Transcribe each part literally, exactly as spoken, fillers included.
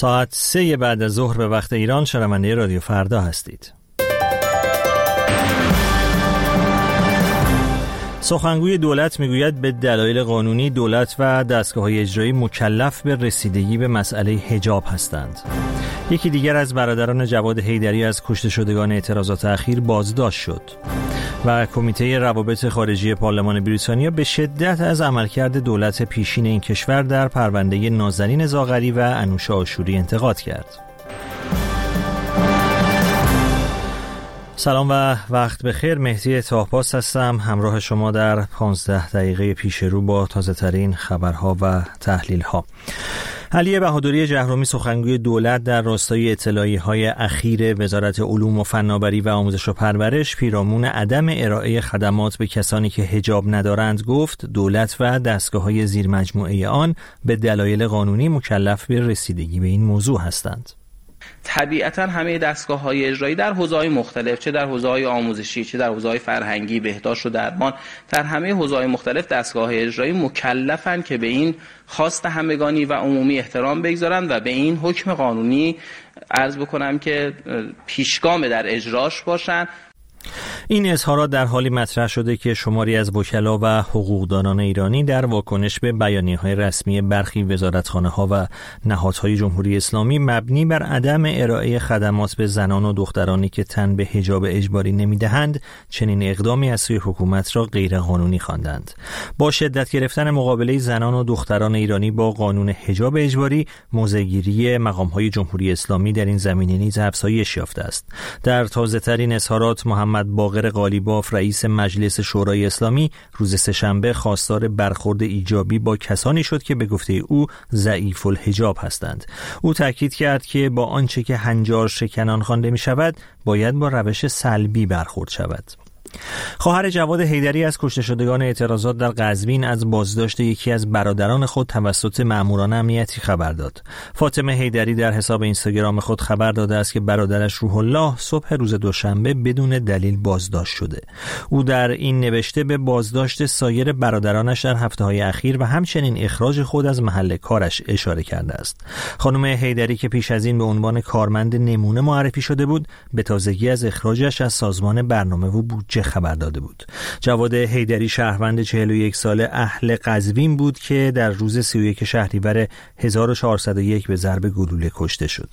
ساعت سه بعد از ظهر به وقت ایران شنونده رادیو فردا هستید. سخنگوی دولت میگوید به دلایل قانونی دولت و دستگاه‌های اجرایی مکلف به رسیدگی به مسئله حجاب هستند. یکی دیگر از برادران جواد حیدری از کشته شدگان اعتراضات اخیر بازداشت شد و کمیته روابط خارجی پارلمان بریتانیا به شدت از عملکرد دولت پیشین این کشور در پرونده نازنین زاغری و انوشه آشوری انتقاد کرد. سلام و وقت بخیر. مهدی طاهپاس هستم همراه شما در پانزده دقیقه پیش رو با تازه ترین خبرها و تحلیل ها. علی بهادری جهرومی سخنگوی دولت در راستای اطلاعیه‌های اخیر وزارت علوم و فناوری و آموزش و پرورش پیرامون عدم ارائه خدمات به کسانی که حجاب ندارند گفت دولت و دستگاه‌های زیر مجموعه آن به دلایل قانونی مکلف به رسیدگی به این موضوع هستند. طبیعتاً همه دستگاه‌های اجرایی در حوزه‌های مختلف، چه در حوزه‌های آموزشی، چه در حوزه‌های فرهنگی، بهداشت و درمان، در همه حوزه‌های مختلف دستگاه‌های اجرایی مکلفن که به این خواست همگانی و عمومی احترام بگذارند و به این حکم قانونی عرض بکنم که پیشگام در اجراش باشند. این اظهارات در حالی مطرح شده که شماری از وکلا و حقوقدانان ایرانی در واکنش به بیانیه‌های رسمی برخی وزارتخانه‌ها و نهادهای جمهوری اسلامی مبنی بر عدم ارائه خدمات به زنان و دخترانی که تن به حجاب اجباری نمی‌دهند چنین اقدامی از سوی حکومت را غیرقانونی خواندند. با شدت گرفتن مقابله زنان و دختران ایرانی با قانون حجاب اجباری، موضع‌گیری مقام‌های جمهوری اسلامی در این زمینه نیز افزایش یافته است. در تازه‌ترین اظهارات محمد باقر قالیباف رئیس مجلس شورای اسلامی روز سه‌شنبه خواستار برخورد ایجابی با کسانی شد که به گفته او ضعیف الحجاب هستند. او تاکید کرد که با آنچه که هنجار شکنان خوانده می شود باید با روش سلبی برخورد شود. خواهر جواد حیدری از کشته شدگان اعتراضات در قزوین از بازداشت یکی از برادران خود توسط ماموران امنیتی خبر داد. فاطمه حیدری در حساب اینستاگرام خود خبر داده است که برادرش روح الله صبح روز دوشنبه بدون دلیل بازداشت شده. او در این نوشته به بازداشت سایر برادرانش در هفته‌های اخیر و همچنین اخراج خود از محل کارش اشاره کرده است. خانم حیدری که پیش از این به عنوان کارمند نمونه معرفی شده بود، به تازگی از اخراجش از سازمان برنامه و بودجه خبر داده بود. جواد حیدری شهروند چهل و یک ساله اهل قزوین بود که در روز سی و یک شهریور هزار و چهارصد و یک به ضرب گلوله کشته شد.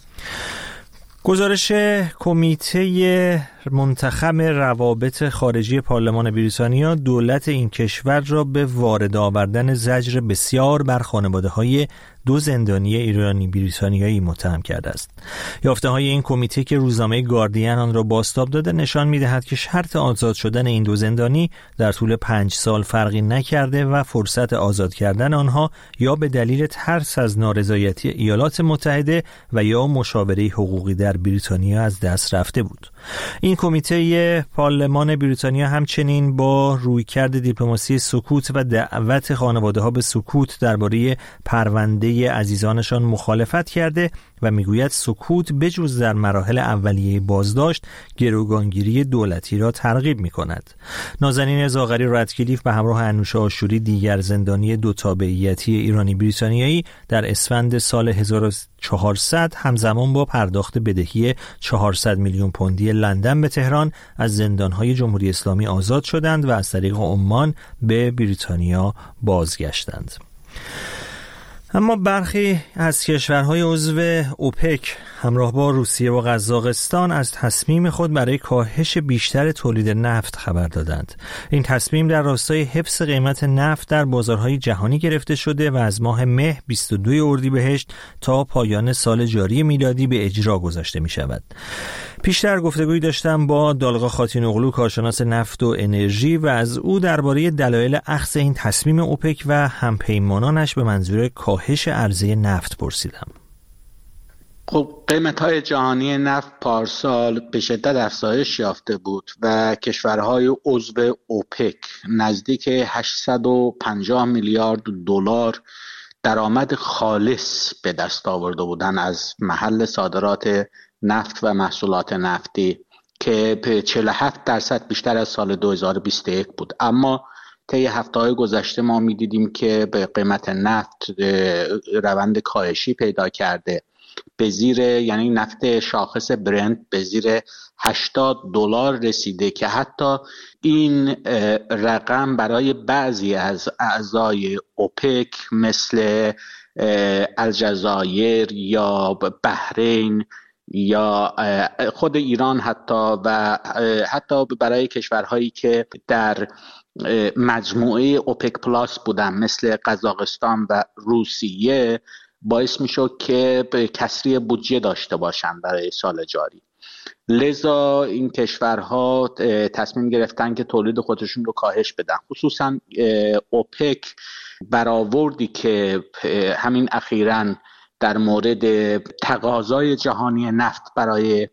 گزارش کمیته منتخب روابط خارجی پارلمان بریتانیا دولت این کشور را به وارد آوردن زجر بسیار بر خانواده‌های دو زندانی ایرانی بریتانیایی متهم کرده است. یافته‌های این کمیته که روزنامه گاردین آن را بازتاب داده نشان می‌دهد که شرط آزاد شدن این دو زندانی در طول پنج سال فرقی نکرده و فرصت آزاد کردن آنها یا به دلیل ترس از نارضایتی ایالات متحده و یا مشاوره حقوقی در بریتانیا از دست رفته بود. این کمیته پارلمان بریتانیا همچنین با رویکرد دیپلماسی سکوت و دعوت خانواده‌ها به سکوت درباره پرونده عزیزانشان مخالفت کرده و میگوید سکوت بجز در مراحل اولیه بازداشت گروگانگیری دولتی را ترغیب می‌کند. نازنین زاغری رادکلیف به همراه انوشه آشوری دیگر زندانی دو تابعیتی ایرانی بریتانیایی در اسفند سال هزار و چهارصد همزمان با پرداخت بدهی چهارصد میلیون پوندی لندن به تهران از زندان‌های جمهوری اسلامی آزاد شدند و از طریق عمان به بریتانیا بازگشتند. اما برخی از کشورهای عضو اوپک همراه با روسیه و قزاقستان از تصمیم خود برای کاهش بیشتر تولید نفت خبر دادند. این تصمیم در راستای حفظ قیمت نفت در بازارهای جهانی گرفته شده و از ماه مه بیست و دو اردیبهشت تا پایان سال جاری میلادی به اجرا گذاشته می شود. پیشتر گفتگویی داشتم با دالغا خاتینوغلو کارشناس نفت و انرژی و از او درباره دلایل اخذ این تصمیم اوپک و همپیمانانش به منظور کاهش عرضه نفت پرسیدم. خب قیمت‌های جهانی نفت پارسال به شدت افزایش یافته بود و کشورهای عضو اوپک نزدیک هشتصد و پنجاه میلیارد دلار درآمد خالص به دست آورده بودند از محل صادرات نفت و محصولات نفتی که به چهل و هفت درصد بیشتر از سال دو هزار و بیست و یک بود. اما طی هفته‌های گذشته ما می‌دیدیم که به قیمت نفت روند کاهشی پیدا کرده به زیر، یعنی نفت شاخص برنت به زیر هشتاد دلار رسیده که حتی این رقم برای بعضی از اعضای اوپک مثل الجزایر یا بحرین یا خود ایران حتی و حتی برای کشورهایی که در مجموعه اوپک پلاس بودن مثل قزاقستان و روسیه باعث میشد که کسری بودجه داشته باشن برای سال جاری. لذا این کشورها تصمیم گرفتن که تولید خودشون رو کاهش بدن. خصوصا اوپک برآوردی که همین اخیراً در مورد تقاضای جهانی نفت برای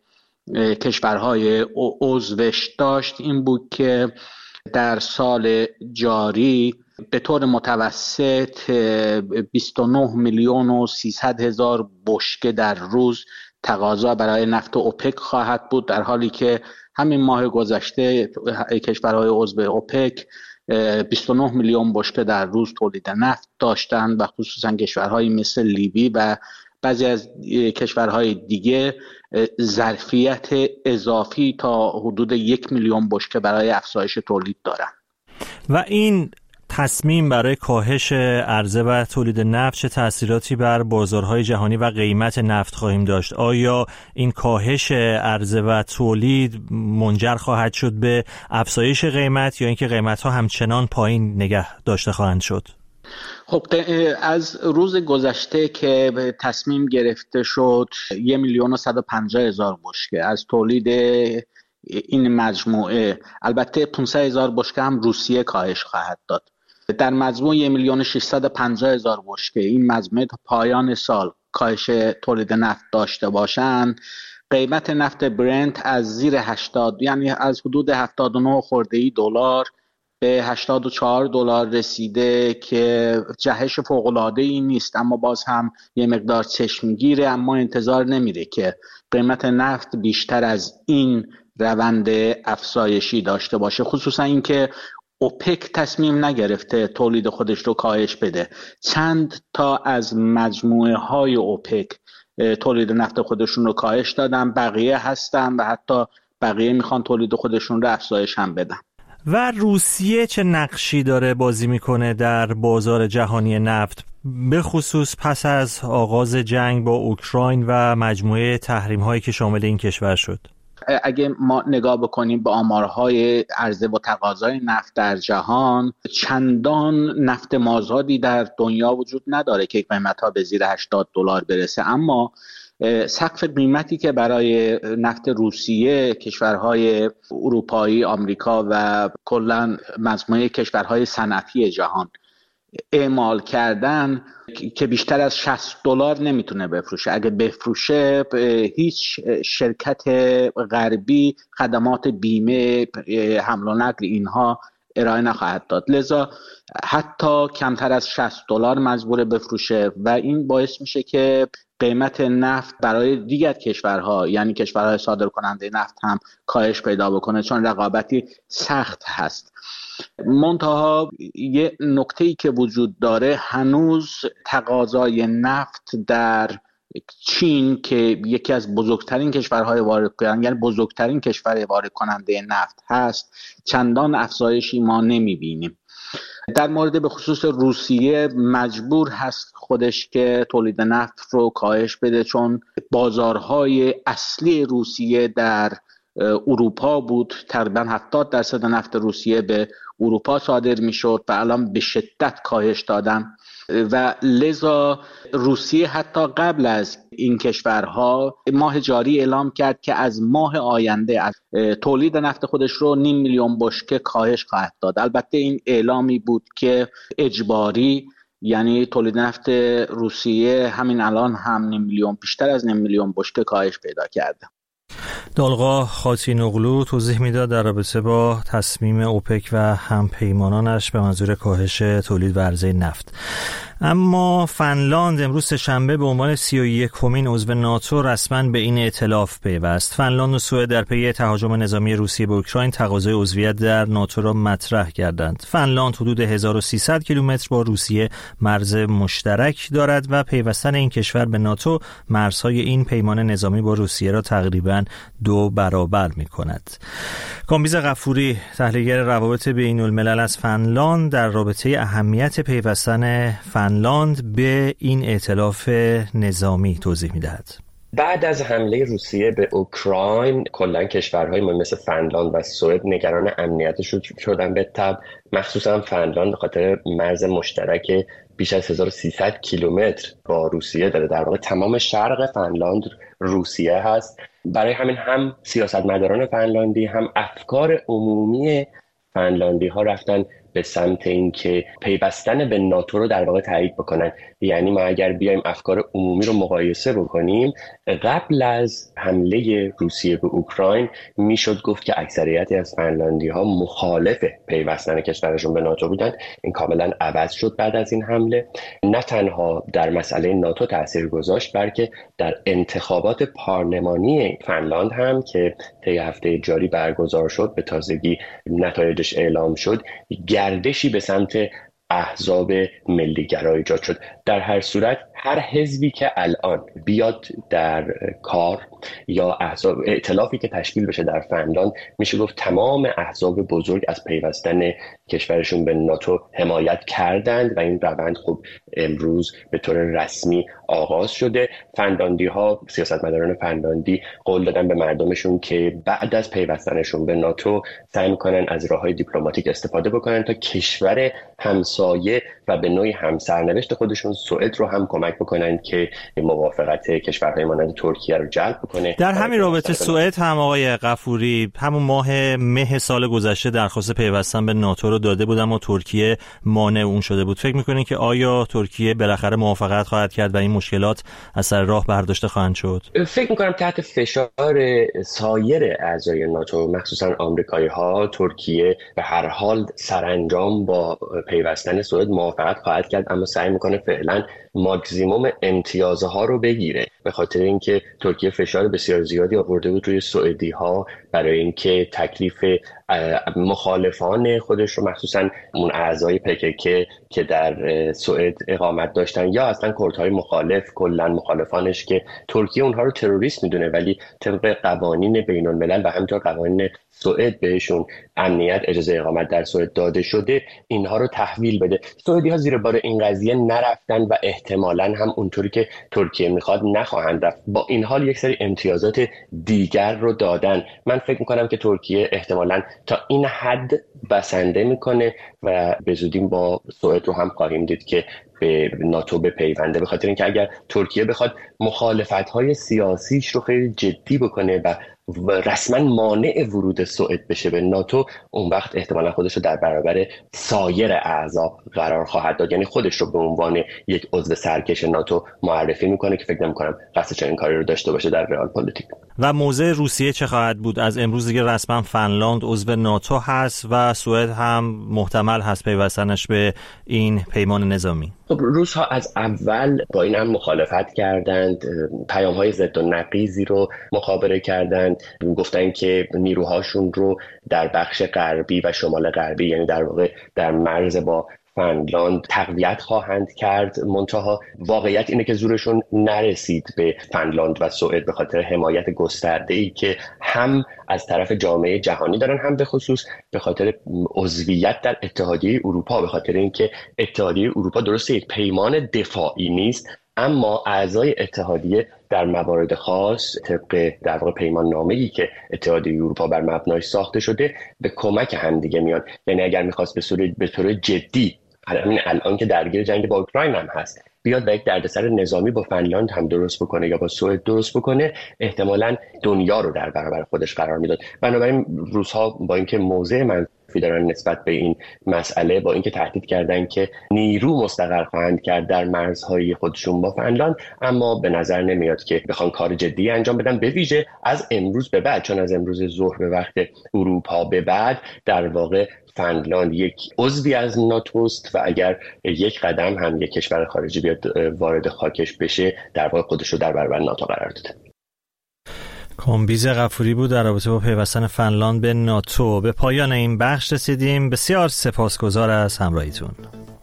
کشورهای عضوش داشت این بود که در سال جاری به طور متوسط بیست و نه میلیون و سیصد هزار بشکه در روز تقاضا برای نفت اوپک خواهد بود، در حالی که همین ماه گذشته کشورهای عضو اوپک بیست و نه میلیون بشکه در روز تولید نفت داشتند و خصوصا کشورهایی مثل لیبی و بعضی از کشورهای دیگه ظرفیت اضافی تا حدود یک میلیون بشکه برای افزایش تولید دارند. و این تصمیم برای کاهش عرضه و تولید نفت چه تأثیراتی بر بازارهای جهانی و قیمت نفت خواهیم داشت؟ آیا این کاهش عرضه و تولید منجر خواهد شد به افزایش قیمت یا اینکه قیمت‌ها همچنان پایین نگه داشته خواهند شد؟ خب از روز گذشته که تصمیم گرفته شد یک میلیون و صد و پنجاه هزار بشکه از تولید این مجموعه، البته پانصد هزار بشکه هم روسیه کاهش خواهد داد، در مجموع یک میلیون و ششصد و پنجاه هزار بشکه این مجموعه تا پایان سال کاهش تولید نفت داشته باشند، قیمت نفت برنت از زیر هشتاد، یعنی از حدود هفتاد و نه خورده ای دلار به هشتاد و چهار دلار رسیده که جهش فوق‌العاده‌ای نیست، اما باز هم یه مقدار چشمگیره. اما انتظار نمیره که قیمت نفت بیشتر از این روند افزایشی داشته باشه، خصوصا اینکه اوپک تصمیم نگرفته تولید خودش رو کاهش بده. چند تا از مجموعه های اوپک تولید نفت خودشون رو کاهش دادن، بقیه هستن و حتی بقیه میخوان تولید خودشون رو افزایش هم بدن. و روسیه چه نقشی داره بازی میکنه در بازار جهانی نفت، به خصوص پس از آغاز جنگ با اوکراین و مجموعه تحریم هایی که شامل این کشور شد؟ اگه ما نگاه بکنیم به آمارهای عرضه و تقاضای نفت در جهان، چندان نفت مازادی در دنیا وجود نداره که قیمت‌ها به زیر هشتاد دلار برسه، اما سقف قیمتی که برای نفت روسیه کشورهای اروپایی، آمریکا و کلاً مجموعه کشورهای صنعتی جهان اعمال کردن که بیشتر از شصت دلار نمیتونه بفروشه. اگه بفروشه هیچ شرکت غربی خدمات بیمه، حمل و نقل اینها ارائه نخواهد داد، لذا حتی کمتر از شصت دلار مجبور بفروشه و این باعث میشه که قیمت نفت برای دیگر کشورها، یعنی کشورهای صادر کننده نفت هم کاهش پیدا بکنه، چون رقابتی سخت هست. منتها یه نکته‌ای که وجود داره، هنوز تقاضای نفت در چین که یکی از بزرگترین کشورهای وارد کننده، یعنی بزرگترین کشور وارد کننده نفت هست، چندان افزایشی ما نمیبینیم. در مورد به خصوص روسیه مجبور هست خودش که تولید نفت رو کاهش بده، چون بازارهای اصلی روسیه در اروپا بود، تقریبا هفتاد درصد نفت روسیه به اروپا صادر میشد و الان به شدت کاهش دادن و لذا روسیه حتی قبل از این کشورها ماه جاری اعلام کرد که از ماه آینده از تولید نفت خودش رو نیم میلیون بشکه کاهش خواهد داد. البته این اعلامی بود که اجباری، یعنی تولید نفت روسیه همین الان هم نیم میلیون، بیشتر از نیم میلیون بشکه کاهش پیدا کرده. دالغا خاتینوغلو توضیح میداد در رابطه با تصمیم اوپک و همپیمانانش به منظور کاهش تولید و عرضه نفت. اما فنلاند امروز سه‌شنبه به عنوان سی و یکمین عضو ناتو رسما به این ائتلاف پیوست. فنلاند و سوئد در پی تهاجم نظامی روسیه به اوکراین تقاضای عضویت در ناتو را مطرح کردند. فنلاند حدود هزار و سیصد کیلومتر با روسیه مرز مشترک دارد و پیوستن این کشور به ناتو مرزهای این پیمان نظامی با روسیه را تقریباً دو برابر می‌کند. کامبیز غفوری، تحلیلگر روابط بین الملل از فنلاند، در رابطه اهمیت پیوستن فنلاند به این ائتلاف نظامی توضیح می‌دهد. بعد از حمله روسیه به اوکراین کلاً کشورهای مثل فنلاند و سوئد نگران امنیتشون شدن، به تبع مخصوصا فنلاند به خاطر مرز مشترک بیش از هزار و سیصد کیلومتر با روسیه داره. در واقع تمام شرق فنلاند روسیه هست. برای همین هم سیاستمداران فنلاندی هم افکار عمومی فنلاندی ها رفتن به سمت اینکه پیوستن به ناتو رو در واقع تایید بکنن. یعنی ما اگر بیایم افکار عمومی رو مقایسه بکنیم، قبل از حمله روسیه به اوکراین میشد گفت که اکثریتی از فنلاندی ها مخالف پیوستن کشورشون به ناتو بودن. این کاملا عوض شد بعد از این حمله. نه تنها در مسئله ناتو تاثیر گذاشت، بلکه در انتخابات پارلمانی فنلاند هم که طی هفته جاری برگزار شد، به تازگی نتایجش اعلام شد، گردشی به سمت احزاب ملی‌گرا ایجاد شد. در هر صورت هر حزبی که الان بیاد در کار یا احزاب ائتلافی که تشکیل بشه در فنلاند، میشه گفت تمام احزاب بزرگ از پیوستن کشورشون به ناتو حمایت کردند و این روند خب امروز به طور رسمی آغاز شده. فنلاندی ها، سیاستمداران فنلاندی قول دادن به مردمشون که بعد از پیوستنشون به ناتو سعی میکنن از راههای دیپلماتیک استفاده بکنن تا کشور همسایه و به نوعی همسرنوشت خودشون سوئد رو هم کمک بکنن که موافقت کشورهای مانند ترکیه رو جلب بکنه. در همین رابطه سوئد هم آقای غفوری همون ماه مه سال گذشته درخواست پیوستن به ناتو رو داده بود، اما ترکیه مانع اون شده بود. فکر میکنین که آیا ترکیه بالاخره موافقت خواهد کرد و این مشکلات از سر راه برداشته خواهند شد؟ فکر میکنم تحت فشار سایر اعضای ناتو، مخصوصا آمریکایی ها، ترکیه به هر حال سرانجام با پیوستن سوئد موافقت خواهد کرد، اما سعی میکنه فعلا ماکسیموم امتیازها رو بگیره، به خاطر اینکه ترکیه فشار بسیار زیادی آورده بود روی سوئدی ها برای اینکه تکلیف مخالفان خودش رو، مخصوصا اون اعضای پکک که در سوئد اقامت داشتن یا اصلا کردهای مخالف، کلا مخالفانش که ترکیه اونها رو تروریست میدونه ولی طبق قوانین بین الملل و همینطور قوانین سوئد بهشون امنیت اجازه اقامت در سوئد داده شده، اینها رو تحویل بده. سوئدی ها زیر بار این قضیه نرفتن و احتمالاً هم اونطوری که ترکیه میخواد نخواهند رفت. با این حال یک سری امتیازات دیگر رو دادن. من فکر میکنم که ترکیه احتمالاً تا این حد بسنده میکنه و به زودی با سوئد رو هم خواهیم دید که به ناتو بپیونده، به خاطر اینکه اگر ترکیه بخواد مخالفت‌های سیاسیش رو خیلی جدی بکنه و رسما مانع ورود سوئد بشه به ناتو، اون وقت احتمالا خودش رو در برابر سایر اعضا قرار خواهد داد. یعنی خودش رو به عنوان یک عضو سرکش ناتو معرفی میکنه که فکر نمی‌کنم قصد چنین کاری رو داشته باشه در رئال پلیتیک. و موضع روسیه چه خواهد بود؟ از امروز دیگه رسما فنلاند عضو ناتو هست و سوئد هم محتمل هست پیوستنش به این پیمان نظامی. خب روس ها از اول با این هم مخالفت کردند، پیام های ضد و نقیضی رو مخابره کردند، گفتن که نیروهاشون رو در بخش غربی و شمال غربی، یعنی در واقع در مرز با فنلاند تقویت خواهند کرد. منتها واقعیت اینه که زورشون نرسید به فنلاند و سوئد به خاطر حمایت گسترده‌ای که هم از طرف جامعه جهانی دارن، هم به خصوص به خاطر عضویت در اتحادیه اروپا، به خاطر اینکه اتحادیه اروپا درسته یک پیمان دفاعی نیست، اما اعضای اتحادیه در موارد خاص طبق در واقع پیمان نامه‌ای که اتحادیه اروپا بر مبنایش ساخته شده به کمک همدیگه میان. یعنی اگر می‌خواست به صورت به طور جدی، همین الان که درگیر جنگ با اوکراین هم هست، بیاد و یک دردسر نظامی با فنلاند هم درست بکنه یا با سوئد درست بکنه، احتمالاً دنیا رو در برابر خودش قرار میداد. بنابراین روس‌ها با اینکه موضع منفی مخالفی دارن نسبت به این مسئله، با اینکه تهدید کردن که نیرو مستقر خواهند کرد در مرزهای خودشون با فنلاند، اما به نظر نمیاد که بخوان کار جدی انجام بدن، به ویژه از امروز به بعد، چون از امروز ظهر به وقت اروپا به بعد در واقع فنلاند یک عضوی از ناتوست و اگر یک قدم هم یک کشور خارجی بیاد وارد خاکش بشه، در واقع خودش رو در برابر ناتو قرار داده. کامبیز غفوری بود در رابطه با پیوستن فنلاند به ناتو. به پایان این بخش رسیدیم. بسیار سپاسگزار از همراهیتون.